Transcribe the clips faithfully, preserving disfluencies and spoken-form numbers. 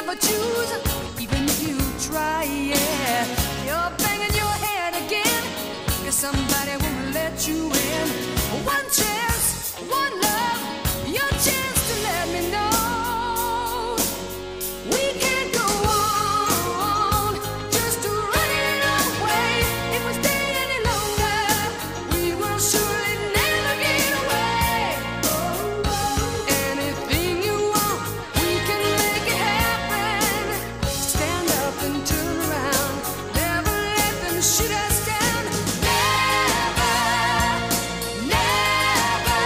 never choose, even if you try, yeah. You're banging your head again, 'cause somebody won't let you in. One chance, one love, your chance to let me know. We can't go on, just to run it away. If we stay any longer, we will surely never get away. Anything you want, we can make it happen. Stand up and turn around, never let them shoot us down. Never, never,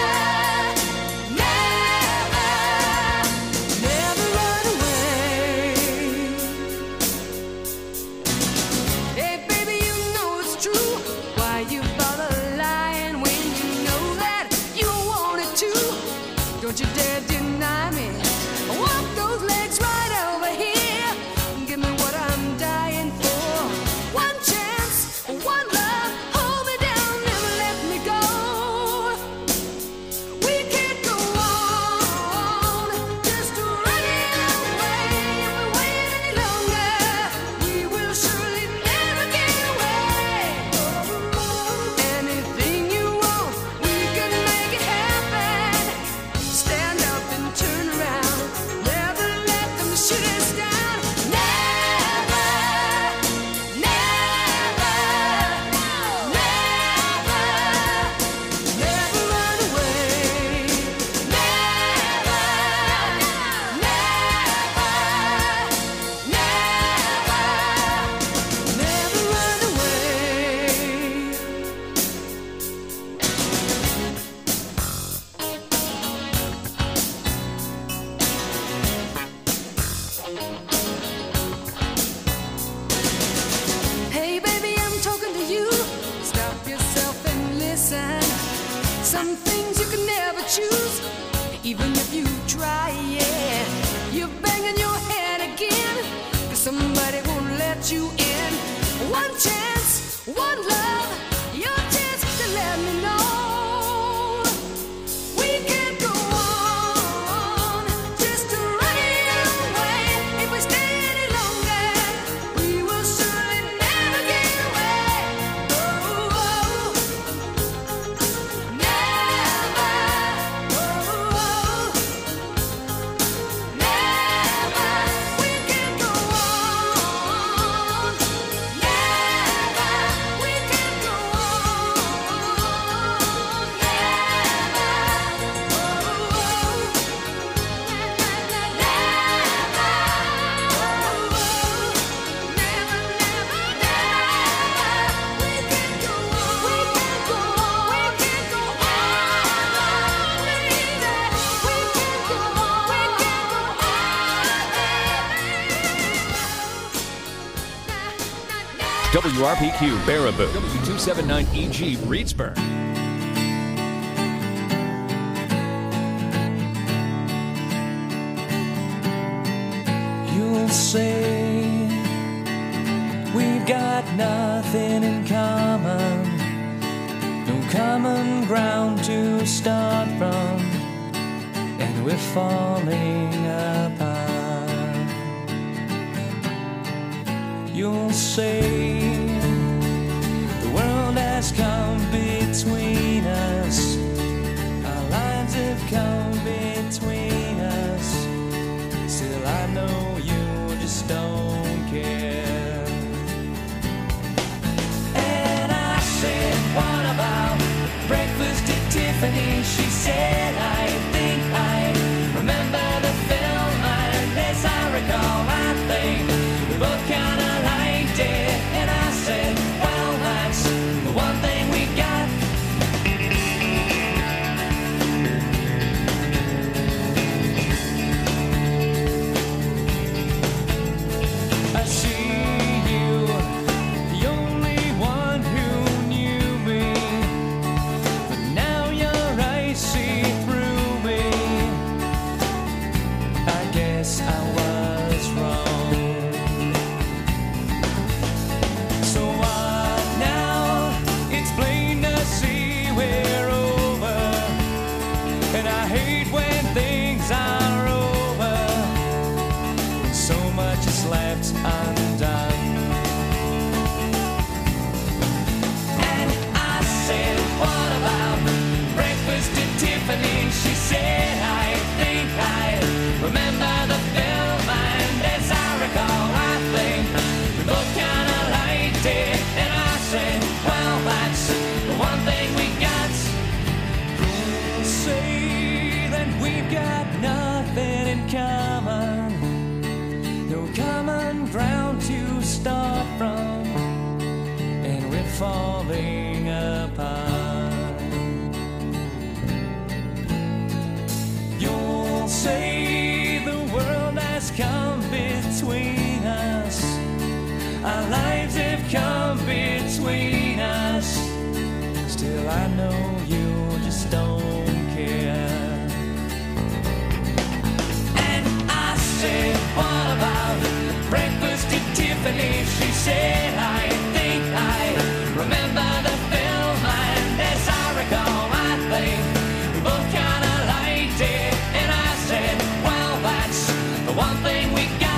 never, never run away. Hey baby, you know it's true. Why you bother lying when you know that you wanted to? Don't you dare deny me. Walk those legs right over here. Give me what I'm dying for. One chance, one love. Hold me down, never let me go. We can't go on, just to run it away. If we wait any longer, we will surely never get away. Anything you want, we can make it happen. Stand up and turn around, never let them shoot us down. Never, never, never, never run away. Never, never, never, never run away. Hey baby, I'm talking to you. Stop yourself and listen. Some things you can never choose, even if you try, yeah. You're banging your head again, 'cause somebody won't let you in. One chance, one love, your chance to let me know. We can't go on, just to run it away. If we stay any longer, we will surely never get away. Oh, oh. Never, oh, oh. Never, we can't go on. Never, we can't go on. W R P Q Baraboo, W two seventy-nine E G Reedsburg. You'll say we've got nothing in common, no common ground to start from, and we're falling apart. You'll say the world has come between us, our lives have come between us. Still I know you just don't care. And I said, what about breakfast at Tiffany? She said, I think I remember the film. And as I recall, I think we both kinda liked it. And I said, well, that's the one thing we got. I see you, the only one who knew me, but now your eyes see through me. I guess I was wrong. So what now? It's plain to see we're over, and I hate when things are over. So undone. And I said, what about breakfast at Tiffany? She said, I think I remember the film, and as I recall, I think we both kind of liked it. And I said, well, that's the one thing we got. People say that we've got nothing in common, no common ground to start from, and we're falling apart. You'll say the world has come between us, our lives have come between us. Still I know you just don't care. And I said, what about breakfast at Tiffany? She said, I think I remember the film, and as I recall, I think we both kind of liked it. And I said, well, that's the one thing we got.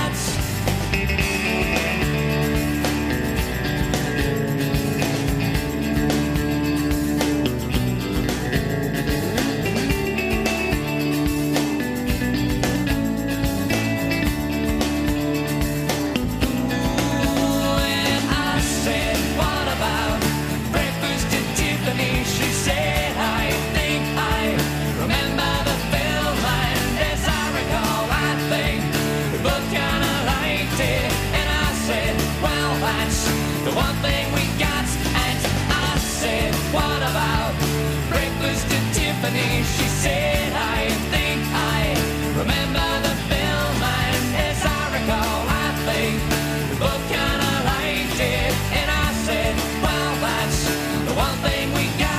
The one thing we got. And I said, what about breakfast at Tiffany? She said, I think I remember the film, and as I recall, I think we both kind of liked it. And I said, well, that's the one thing we got.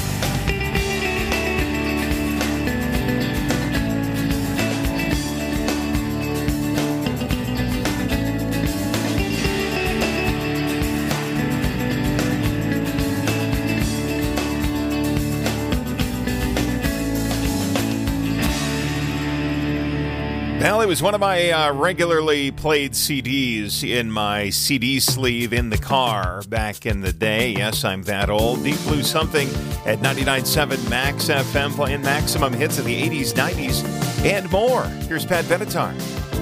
Well, it was one of my uh, regularly played C Ds in my C D sleeve in the car back in the day. Yes, I'm that old. Deep Blue Something at ninety-nine point seven Max F M, playing maximum hits of the eighties, nineties, and more. Here's Pat Benatar.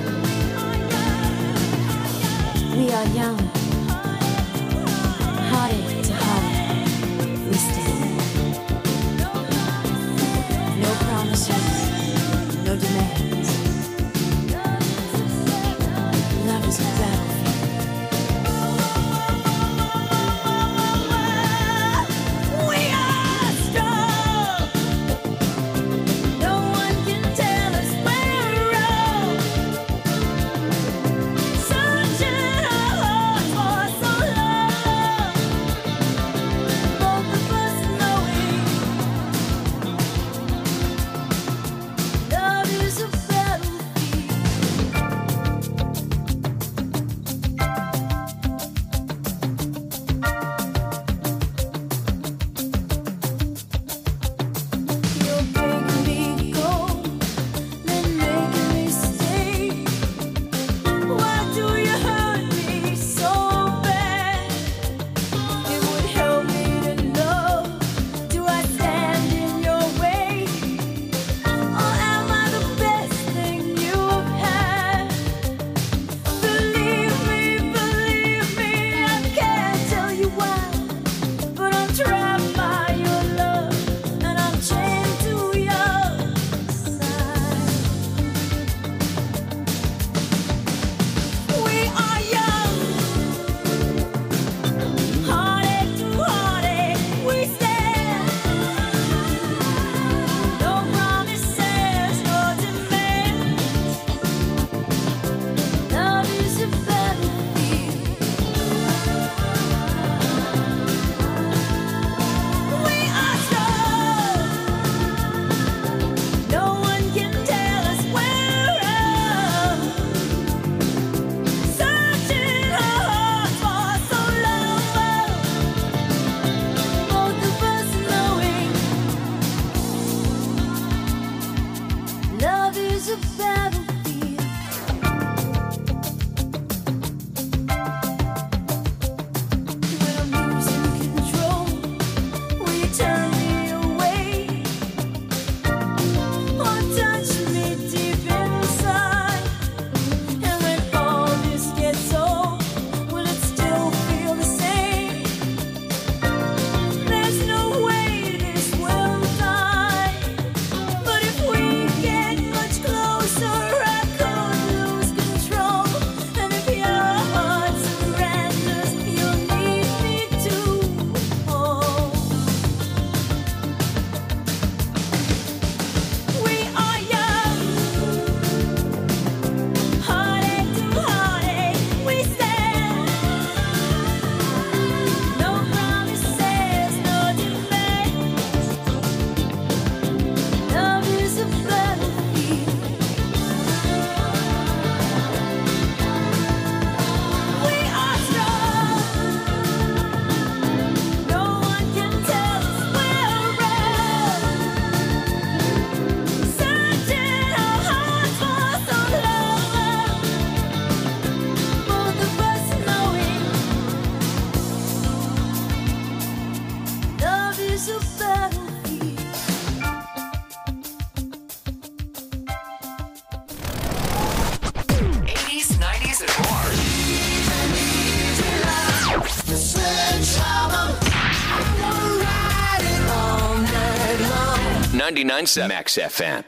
We are young, hearted to heart, we stand. No promises, no demands. Love is a battlefield. We are strong. No one can tell us we're wrong. Searching our hearts for so long. ninety-nine point seven Max F M.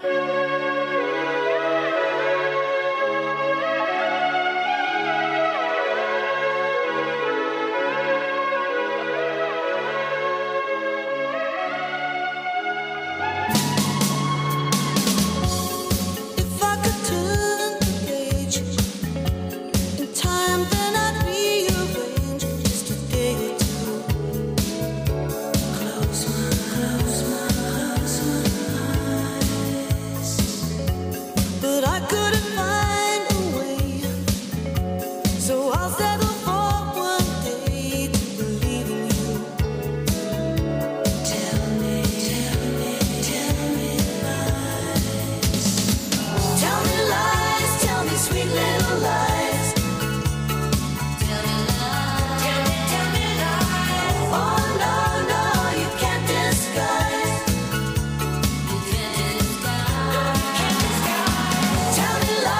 If I could turn the page in time, then I'd rearrange just a day or two. Close my, close my, close my eyes. But I couldn't find a way, so I'll settle for one day to believe in you. Tell me, tell me, tell me lies. Tell me lies, tell me sweet little lies. Tell me lies, tell me, tell me lies. Oh no, no, you can't disguise. You can't disguise. Tell me lies.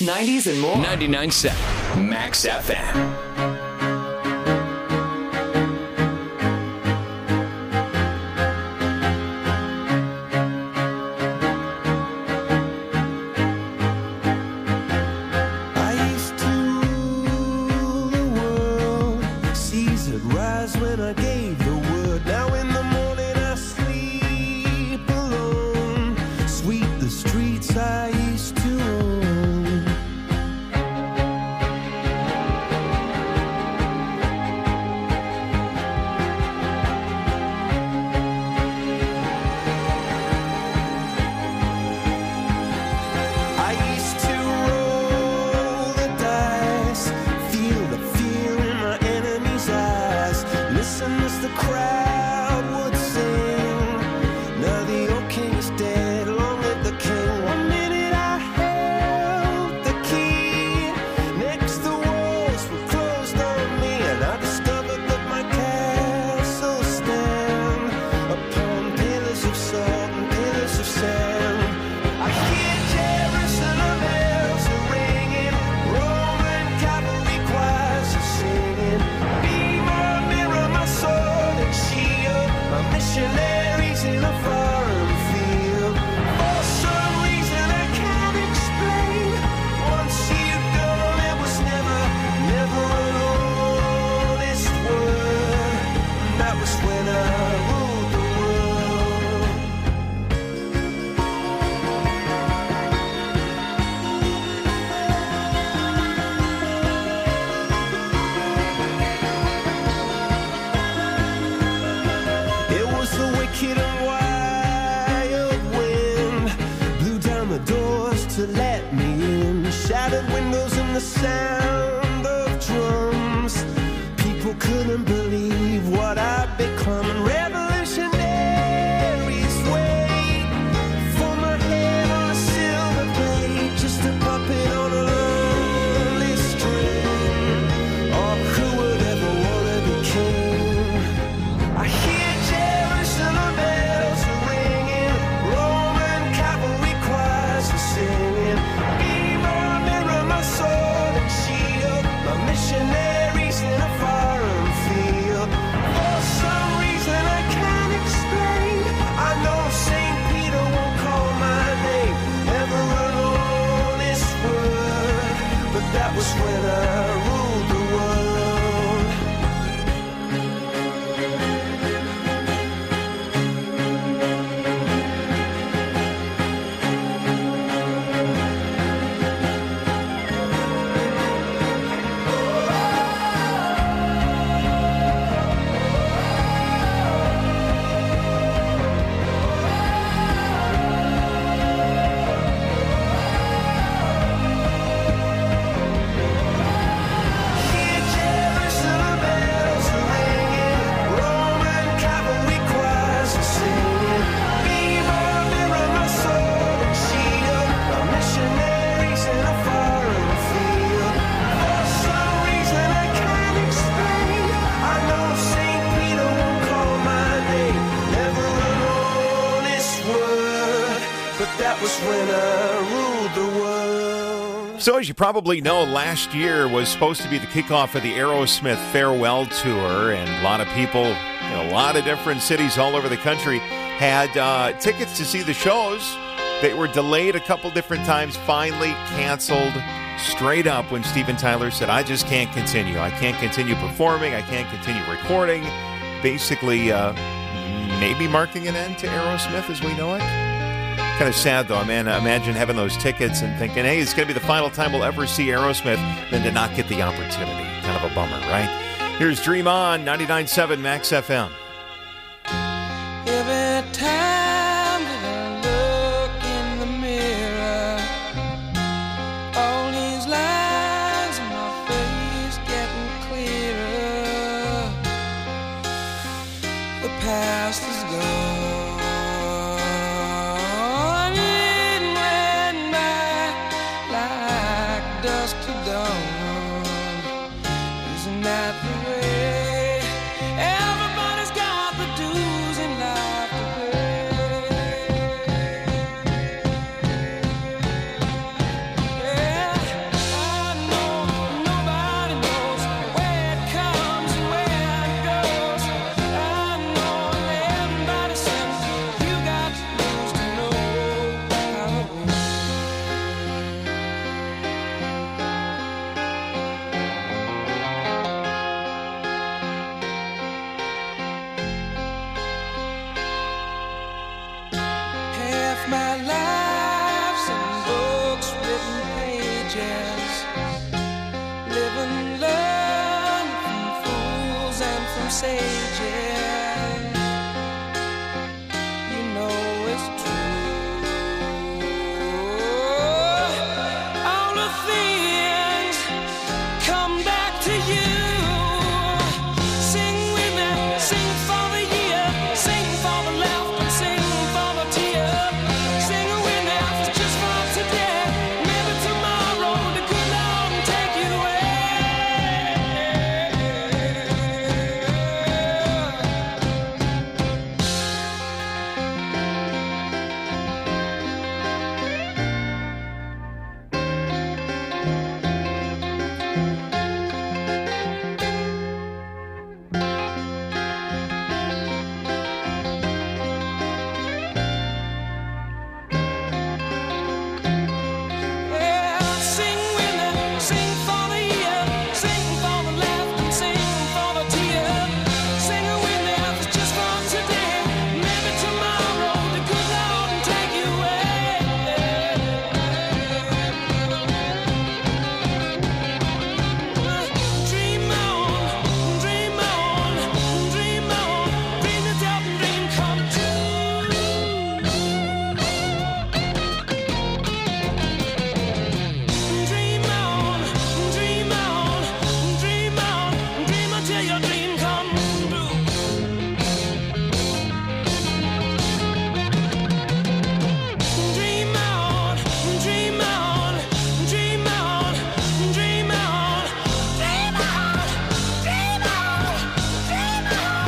nineties, and more. ninety-nine point seven Max F M. So as you probably know, last year was supposed to be the kickoff of the Aerosmith Farewell Tour, and a lot of people in a lot of different cities all over the country had uh, tickets to see the shows. They were delayed a couple different times, finally canceled straight up when Steven Tyler said, I just can't continue. I can't continue performing. I can't continue recording. Basically, uh, maybe marking an end to Aerosmith as we know it. Kind of sad, though, man. Imagine having those tickets and thinking, hey, it's going to be the final time we'll ever see Aerosmith, then to not get the opportunity. Kind of a bummer, right? Here's Dream On, ninety-nine point seven Max F M. Every time that I look in the mirror, all these lines in my face getting clearer. The past is gone. Isn't that the way everybody's got some sage, yeah. You know it's true. All the things come back to you. Sing with me, sing for the year, sing for the laughter, and sing for the tear. Sing with me, just for today. Maybe tomorrow the good Lord will take you away. Yeah, sing with me, sing for the year, sing for the laughter, and sing for the tear. Sing with me, just for today. Maybe tomorrow the good Lord will take you away. Dream on, dream on, dream on, dream it up and dream come true. Dream on, dream on, dream on, dream until your dream come true. Dream on, dream on, dream on, dream on, dream on, dream on, dream on.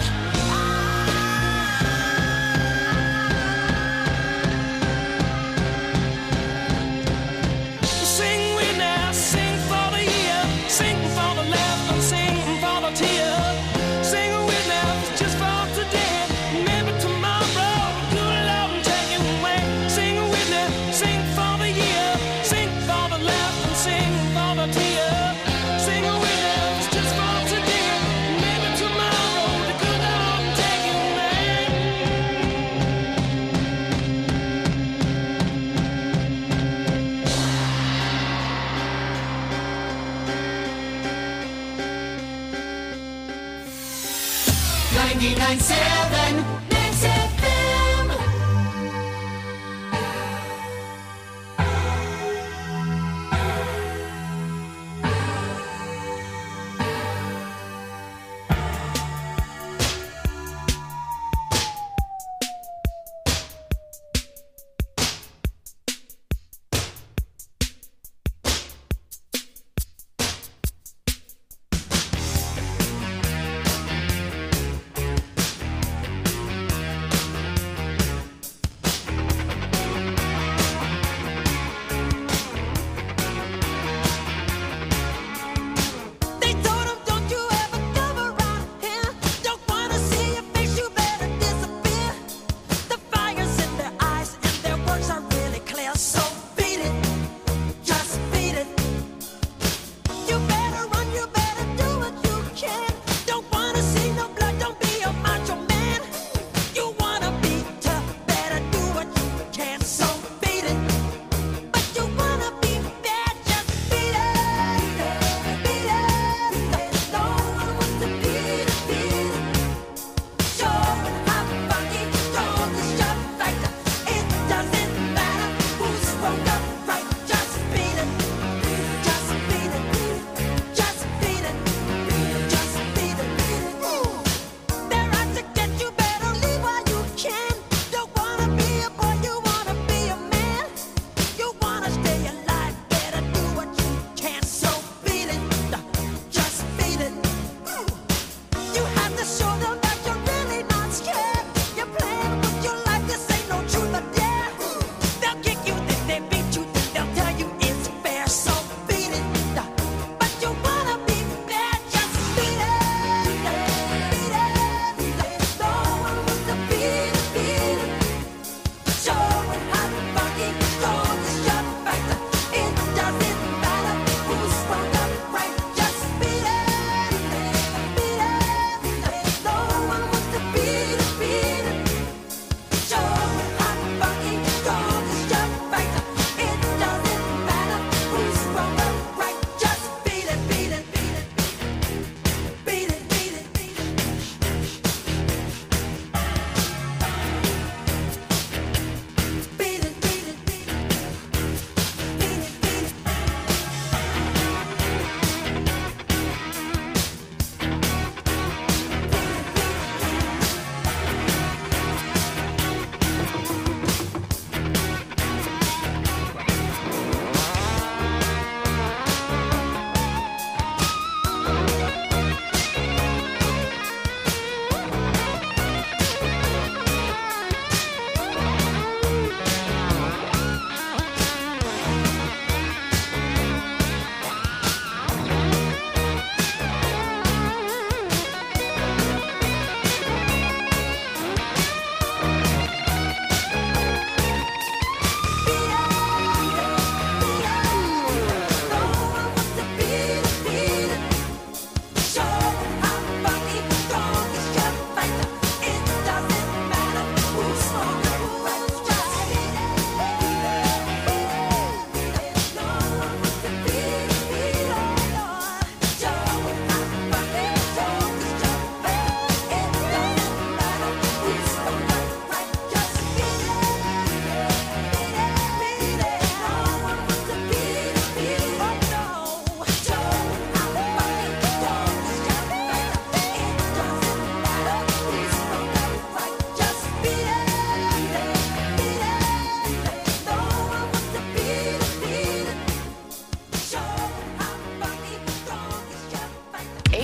Sing with me, sing for the year, sing for the laughter, and sing for the tear. Sing with me, just for today. Maybe tomorrow, good Lord will take you away. Sing with me, sing for the year, sing for the laughter, and sing for the tear. Sing with me, just for today. Maybe tomorrow, the good Lord will take you away. ninety-nine point seven Next F M.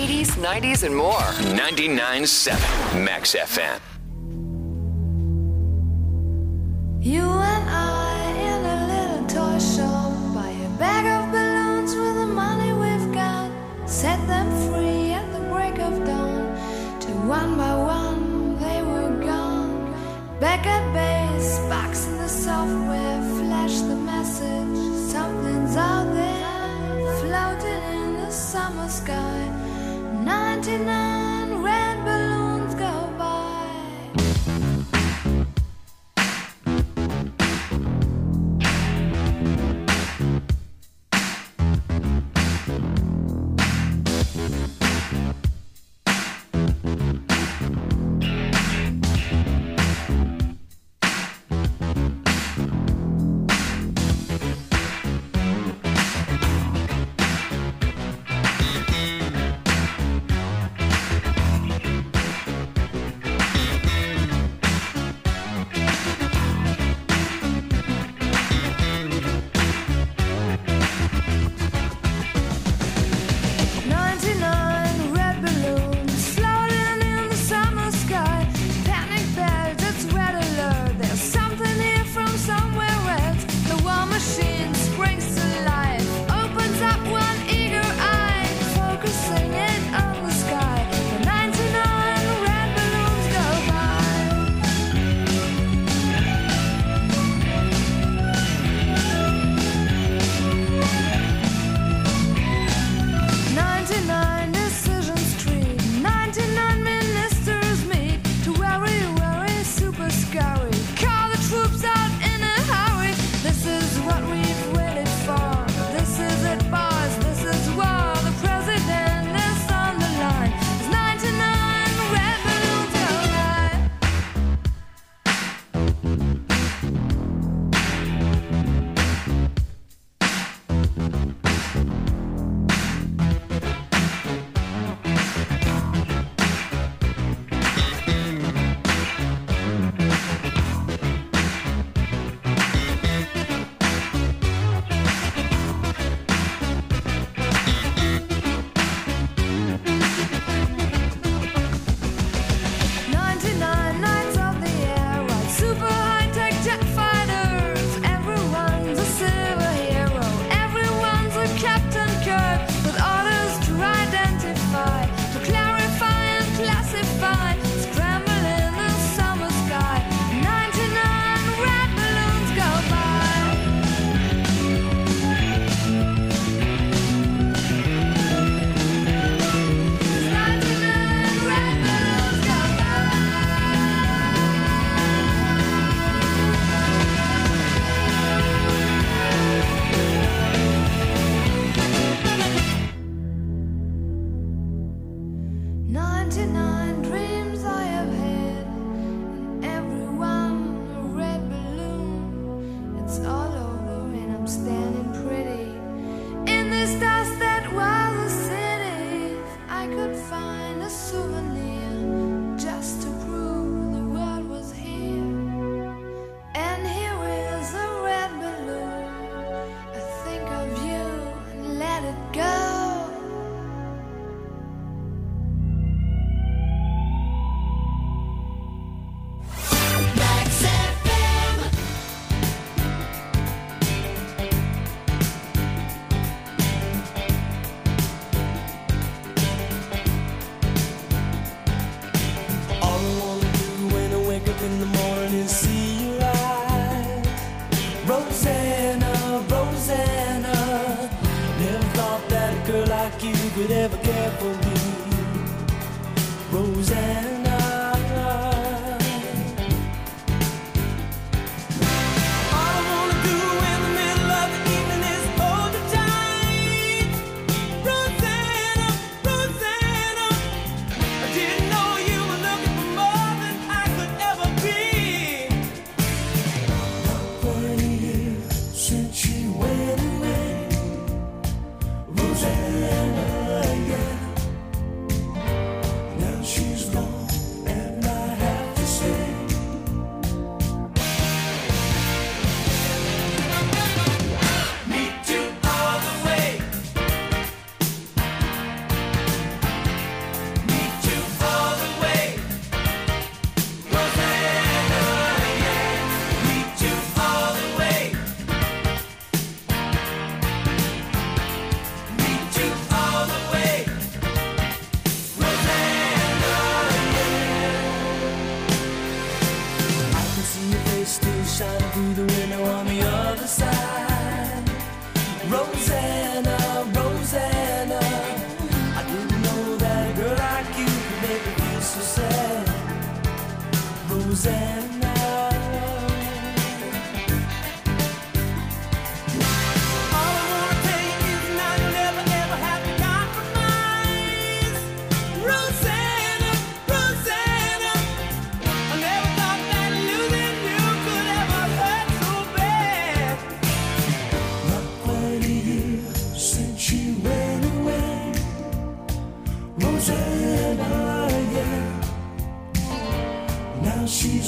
eighties, nineties, and more. ninety-nine point seven Max F M. You and I in a little toy shop, buy a bag of balloons with the money we've got, set them free at the break of dawn, till one by one they were gone. Back at base, box in the software, flash the message, something's out there, floating in the summer sky. ninety-nine red balloons go by. could ever care for me, Rosanna. All I wanna do in the middle of the evening is hold you tight, Rosanna, Rosanna. I didn't know you were looking for more than I could ever be. Not for a year since she went away, Rosanna. Now she's gone.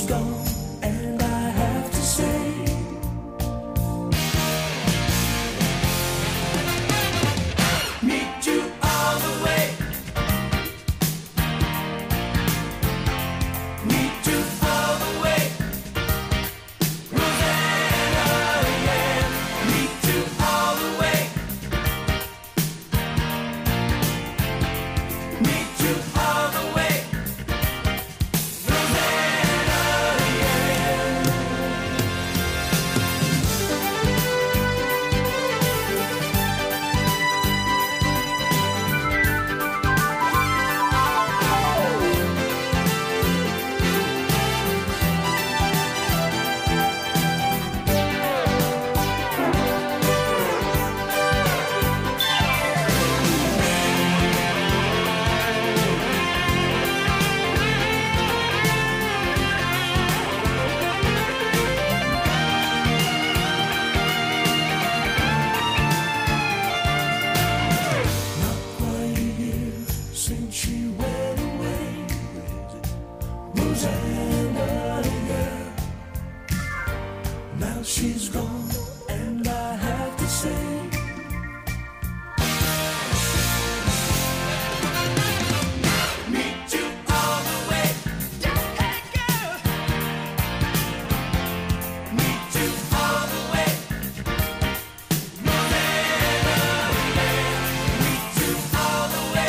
gone, and I have to say, meet you all the way. Meet you all the way. Rosanna, yeah. Meet you all the way. Meet you all the way. Since she went away, Rosanna, yeah. Now she's gone, and I have to say, meet you all the way. Hey, girl. Meet you all the way. Rosanna, yeah. Meet you all the way.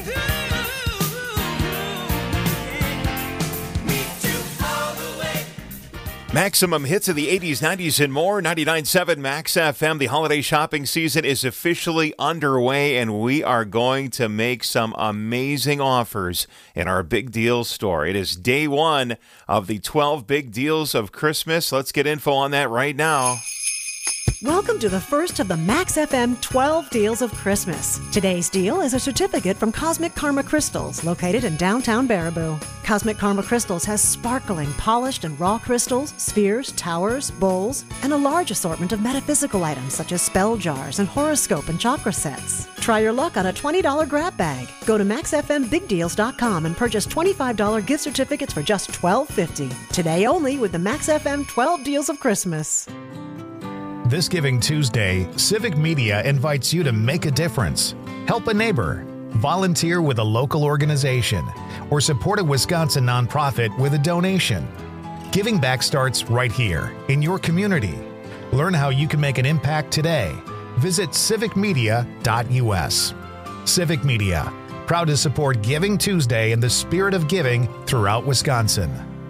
Maximum hits of the eighties, nineties, and more. ninety-nine point seven Max F M. The holiday shopping season is officially underway, and we are going to make some amazing offers in our Big Deals store. It is day one of the twelve Big Deals of Christmas. Let's get info on that right now. Welcome to the first of the Max F M twelve Deals of Christmas. Today's deal is a certificate from Cosmic Karma Crystals, located in downtown Baraboo. Cosmic Karma Crystals has sparkling, polished, and raw crystals, spheres, towers, bowls, and a large assortment of metaphysical items such as spell jars and horoscope and chakra sets. Try your luck on a twenty dollars grab bag. Go to max f m big deals dot com and purchase twenty-five dollars gift certificates for just twelve fifty. Today only with the Max F M twelve Deals of Christmas. This Giving Tuesday, Civic Media invites you to make a difference. Help a neighbor, volunteer with a local organization, or support a Wisconsin nonprofit with a donation. Giving back starts right here, in your community. Learn how you can make an impact today. Visit civic media dot u s. Civic Media, proud to support Giving Tuesday in the spirit of giving throughout Wisconsin.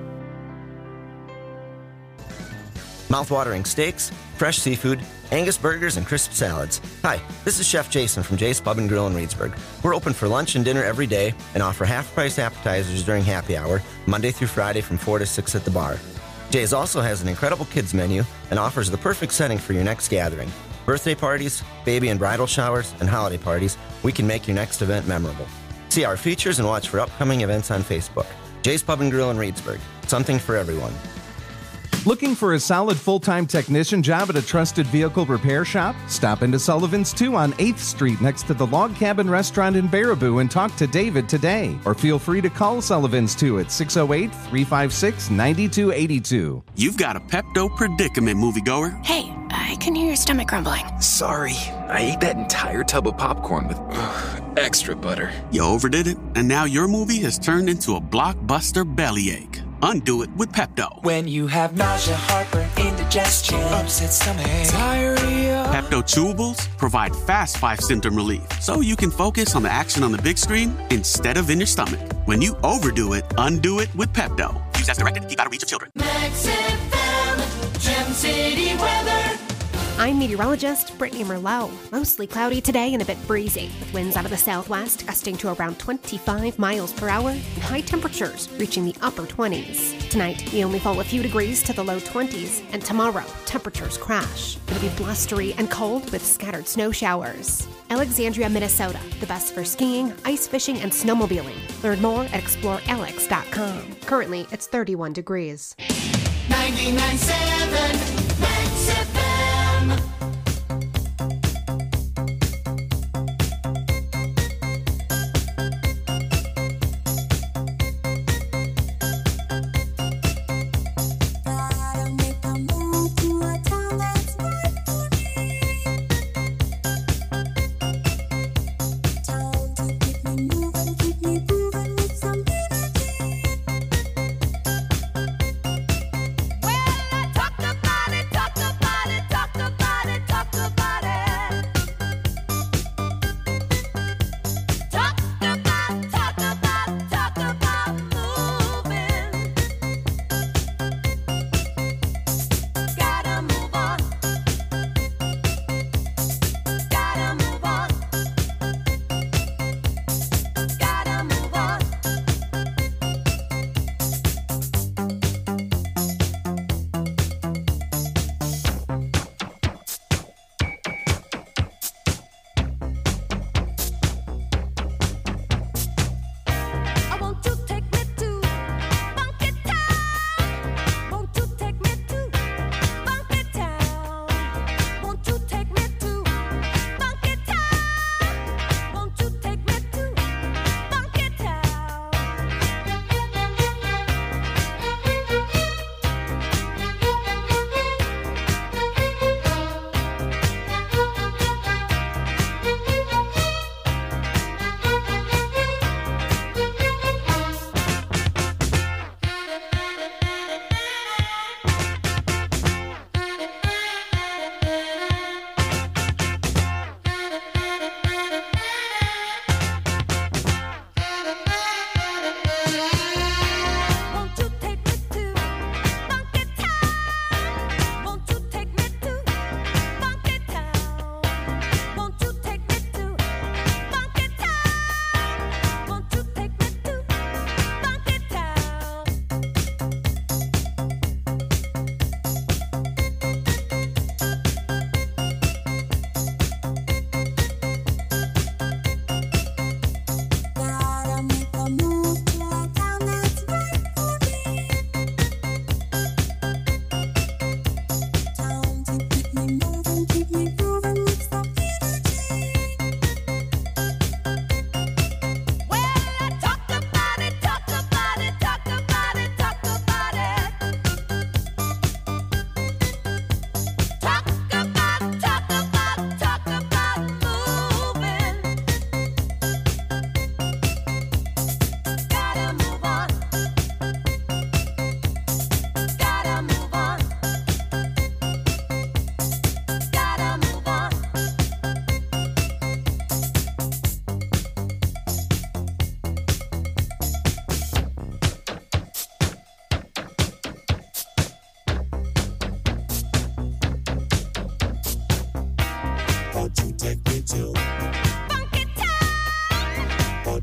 Mouth-watering steaks, fresh seafood, Angus burgers, and crisp salads. Hi, this is Chef Jason from Jay's Pub and Grill in Reedsburg. We're open for lunch and dinner every day and offer half-price appetizers during happy hour, Monday through Friday from four to six at the bar. Jay's also has an incredible kids menu and offers the perfect setting for your next gathering. Birthday parties, baby and bridal showers, and holiday parties, we can make your next event memorable. See our features and watch for upcoming events on Facebook. Jay's Pub and Grill in Reedsburg. Something for everyone. Looking for a solid full-time technician job at a trusted vehicle repair shop? Stop into Sullivan's two on eighth Street next to the Log Cabin Restaurant in Baraboo and talk to David today. Or feel free to call Sullivan's two at six oh eight, three five six, nine two eight two. You've got a Pepto predicament, moviegoer. Hey, I can hear your stomach grumbling. Sorry, I ate that entire tub of popcorn with ugh, extra butter. You overdid it, and now your movie has turned into a blockbuster bellyache. Undo it with Pepto. When you have nausea, heartburn, indigestion, upset stomach, diarrhea. Pepto Chewables provide fast five-symptom relief, so you can focus on the action on the big screen instead of in your stomach. When you overdo it, undo it with Pepto. Use as directed. Keep out of reach of children. Max F M, Gem City weather. I'm meteorologist Brittany Merlot. Mostly cloudy today and a bit breezy, with winds out of the southwest gusting to around twenty-five miles per hour and high temperatures reaching the upper twenties. Tonight, we only fall a few degrees to the low twenties, and tomorrow, temperatures crash. It'll be blustery and cold with scattered snow showers. Alexandria, Minnesota, the best for skiing, ice fishing, and snowmobiling. Learn more at explore alex dot com. Currently, it's thirty-one degrees. ninety-nine point seven Max F M.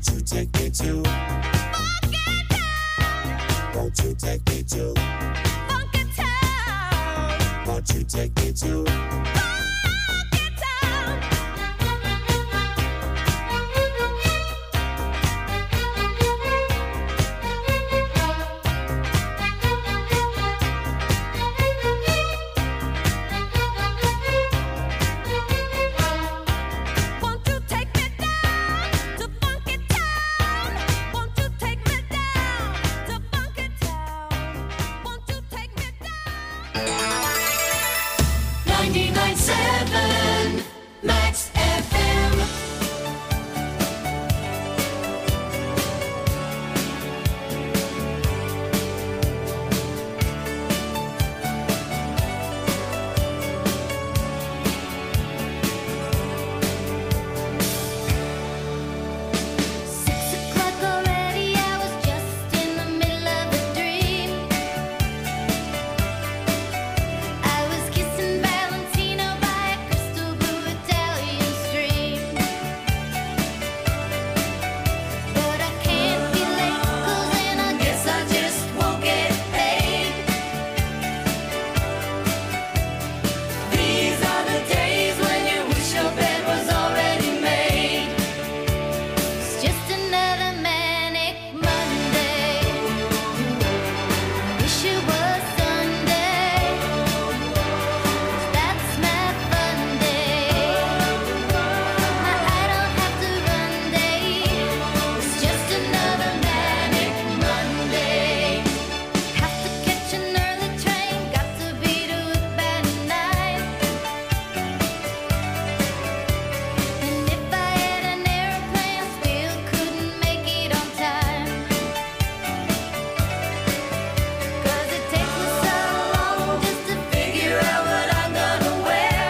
Won't you take me to Funky Town? Won't you take me to Funky Town? Won't you take me to Funky Town? Won't you take me down to Funky Town? Won't you take me down to Funky Town? Won't you take me down? ninety-nine point seven Max F M. Six o'clock already, I was just in the middle of a dream. I was kissing Valentino by a crystal blue Italian stream. But I can't be late, 'cause then I guess I just won't get paid. These are the days when you wish your bed was already made. It's just another manic Monday. Wish it was Sunday. 'Cause that's my fun day. My I don't have to run day. It's just another manic Monday. Have to catch an early train. Got to be to it by nine. And if I had an airplane, still couldn't make it on time. 'Cause it takes me so long just to figure out what I'm gonna wear.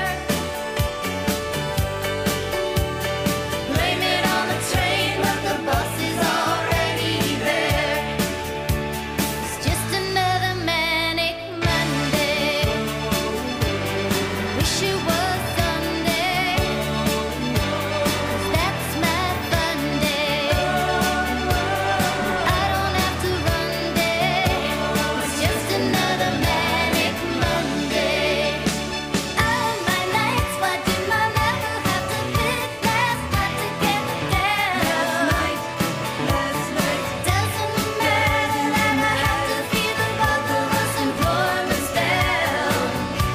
Blame it on the train, but the bus is already there. It's just another manic Monday. Wish it was Sunday. 'Cause that's my fun day. I don't have to run day. It's just another manic Monday. All my nights, why did my lover have to pick last night to get me down? Last night, last night. Doesn't matter that I have to feed the both of us and employments down.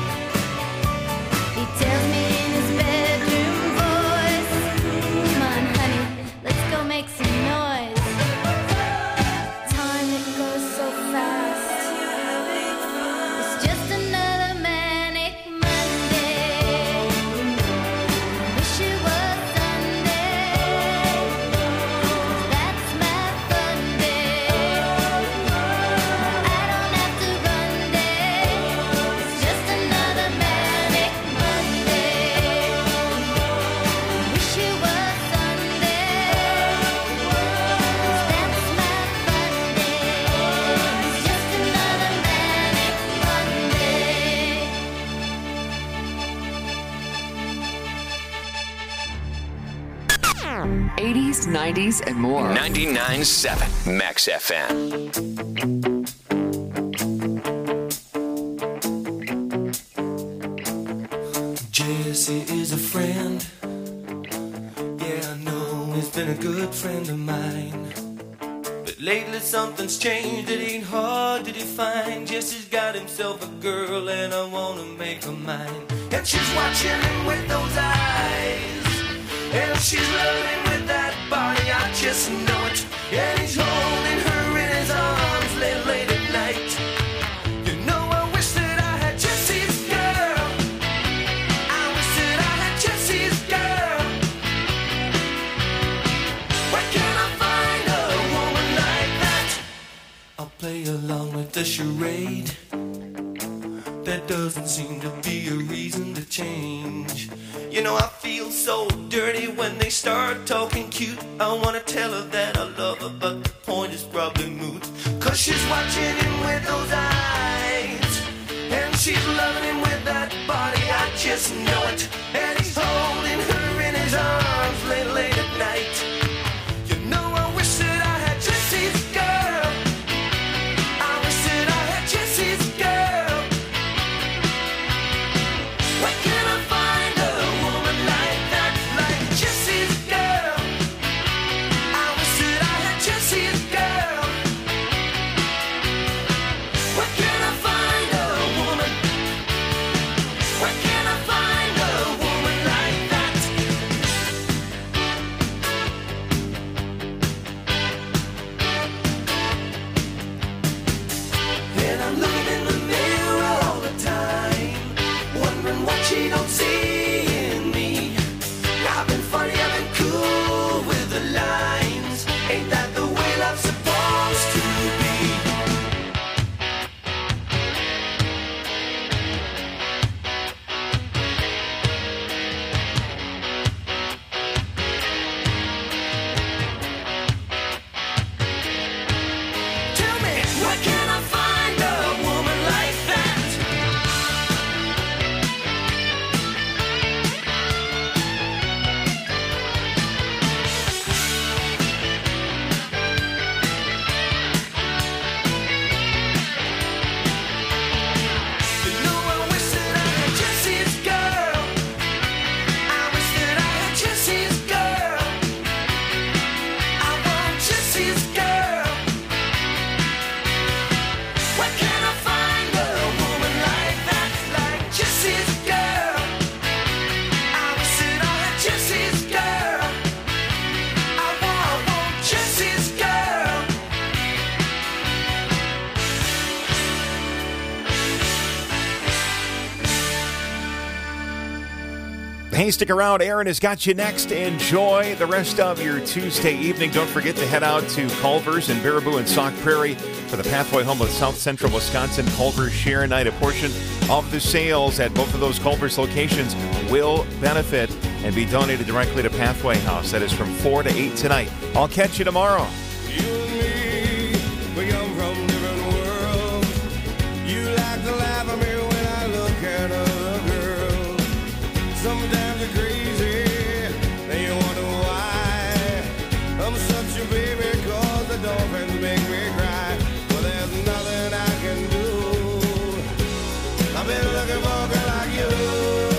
He tells me in his bedroom voice, come on, honey, let's go make some noise. Time, it goes so fast. It's just another manic Monday. Wish it was Sunday. That's my fun day. I don't have to run day. It's just another manic Monday. Wish it was Sunday. 'Cause that's my fun day. It's just another manic Monday. eighties, nineties, and more. ninety-nine point seven Max F M. Jesse is a friend. Yeah, I know he's been a good friend of mine. But lately something's changed, it ain't hard to define. Jesse's got himself a girl and I wanna make her mine. And she's watching him with those eyes. And she's loving with that body, I just know it. And he's holding her in his arms late, late at night. You know, I wish that I had Jesse's girl. I wish that I had Jesse's girl. Where can I find a woman like that? I'll play along with the charade. There doesn't seem to be a reason to change. You know, I feel so dirty when they start talking cute. I wanna tell her that I love her, but the point is probably moot. 'Cause she's watching him with those eyes. And she's loving him with that body, I just know it. And he's holding her in his arms late, late at night. You know Hey, stick around. Aaron has got you next. Enjoy the rest of your Tuesday evening. Don't forget to head out to Culver's in Baraboo and Sauk Prairie for the Pathway Home of South Central Wisconsin. Culver's share night. A portion of the sales at both of those Culver's locations will benefit and be donated directly to Pathway House. That is from four to eight tonight. I'll catch you tomorrow. You and me, we come from different worlds. You like to laugh at me when I look at other girls. Sometimes you're crazy, and you wonder why. I'm such a baby, cause the dolphins make me cry. But there's nothing I can do. I've been looking for a girl like you.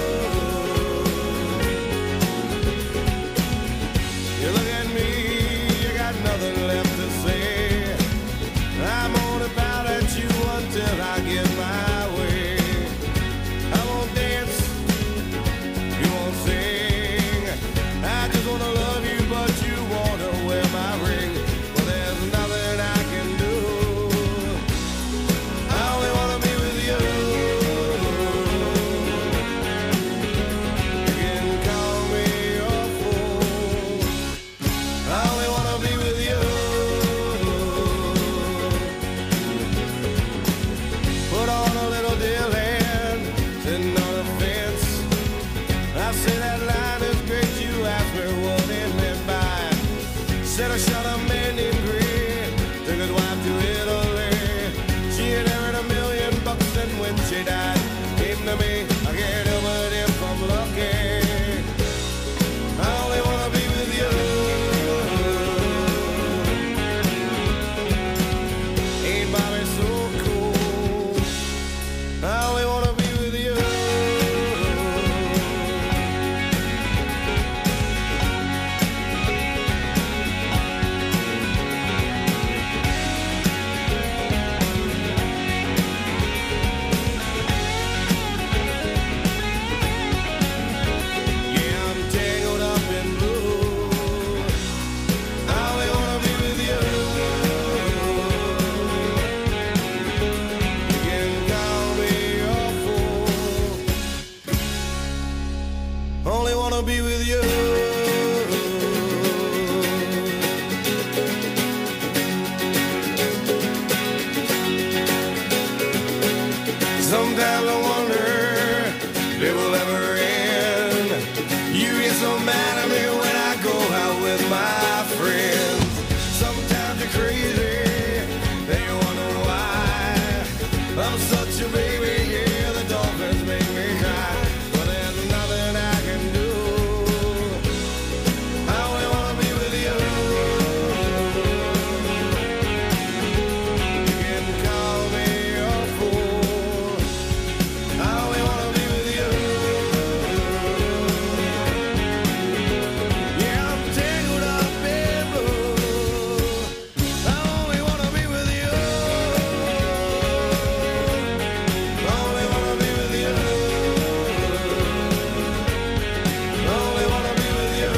You look at me, you got nothing left to say. I'm only bound at you until I get my way. I won't dance, you won't sing. I just wanna love you, but you wanna wear my ring. But there's nothing I can do. I only wanna be with you. You can call me your fool. I only wanna be with you. Put on a little deal hand, sitting on a fence. I say that line is great, you asked me what it meant by. Said I shot a man named Green, took his wife to Italy. She inherited a million bucks and when she died, came to me, I can't help it if I'm lucky. I only wanna be with you. Ain't Bobby so cool? I only wanna be with you. Yeah, I'm tangled up in blue. I only wanna be with you. You can call me your fool. Only wanna be with you. Sometimes I wonder if it will ever end. You get so mad at me when I go out with my friends. Sometimes you're crazy, and you wonder why. I'm such a baby, yeah, the dolphins make me cry. But there's nothing I can do. I only wanna be with you. You can call me your fool. I only wanna be with you. Yeah, I'm tangled up in blue. I only wanna be with you. I only wanna be with you. I only wanna be with you.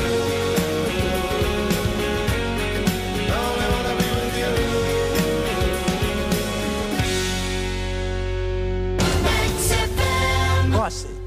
I only wanna be with you. Boss it.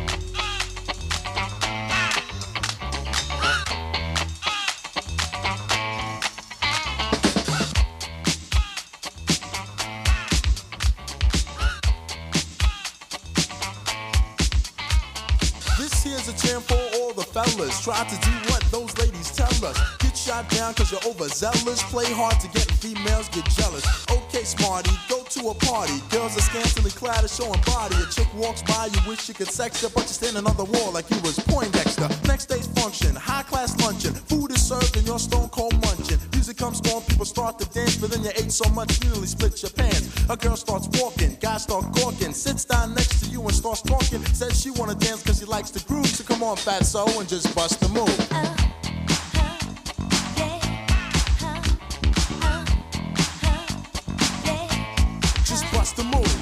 This here's a jam for all the fellas. Try to do what those ladies tell us. Get shot down cause you're overzealous. Play hard to get females get jealous. Okay, smarty, go to a party. Girls are scantily clad and showing body. A chick walks by, you wish you could sex her, but you're standing on the wall like you was Poindexter. Next day's function, high class luncheon. Food is served and you're stone cold munching. Music comes on, people start to dance, but then you ate so much you nearly split your pants. A girl starts walking, guys start gawking, sits down next to you and starts talking. Says she wanna dance cause she likes the groove, so come on fatso and just bust the move. Just bust the move.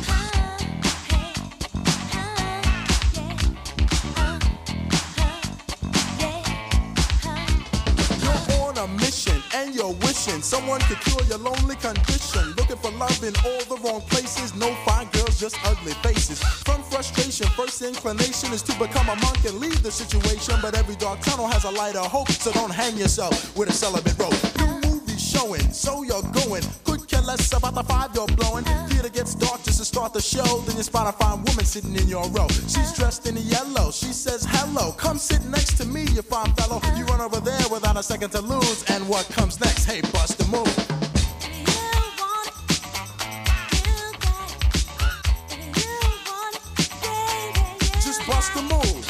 You're on a mission and you're wishing someone could cure your lonely condition. Looking for love in all the wrong places. No fine girls, just ugly faces. From frustration patient. First inclination is to become a monk and leave the situation, but every dark tunnel has a light of hope, so don't hang yourself with a celibate rope. New movie showing, so you're going. Could care less about the five you're blowing. Theater gets dark just to start the show, then you spot a fine woman sitting in your row. She's dressed in yellow, she says hello. Come sit next to me, you fine fellow. You run over there without a second to lose, and what comes next? Hey, bust a move. Just bust a move.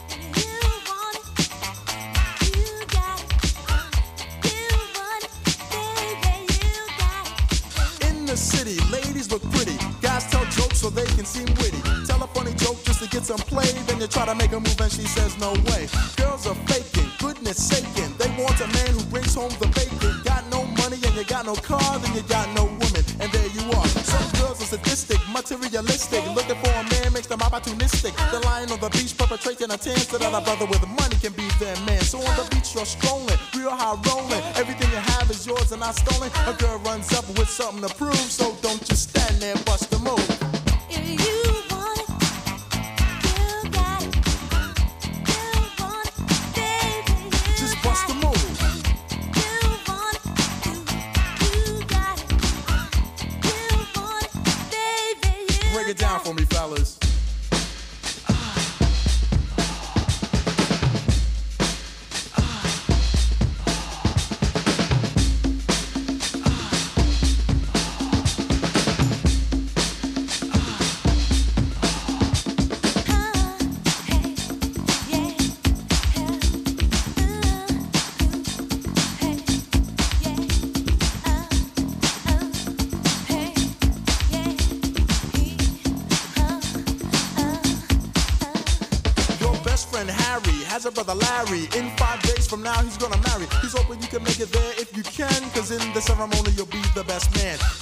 In the city, ladies look pretty. Guys tell jokes so they can seem witty. Tell a funny joke just to get some play. Then you try to make a move and she says no way. Girls are faking, goodness saking. They want a man who brings home the bacon. Got no money and you got no car, then you got no woman. And there you are. Some girls are sadistic, materialistic. Looking for a man makes them opportunistic. They're lying on the beach perpetrating a tan so that a brother with money can be their man. So on the beach you're strolling, real high rolling. Everything you have is yours and not stolen. A girl runs up with something to prove, so don't just stand there, bust a move. Just bust a move. Break it down for me, fellas. Has a brother Larry. In five days from now he's gonna marry. He's hoping you can make it there if you can, cause in the ceremony you'll be the best man.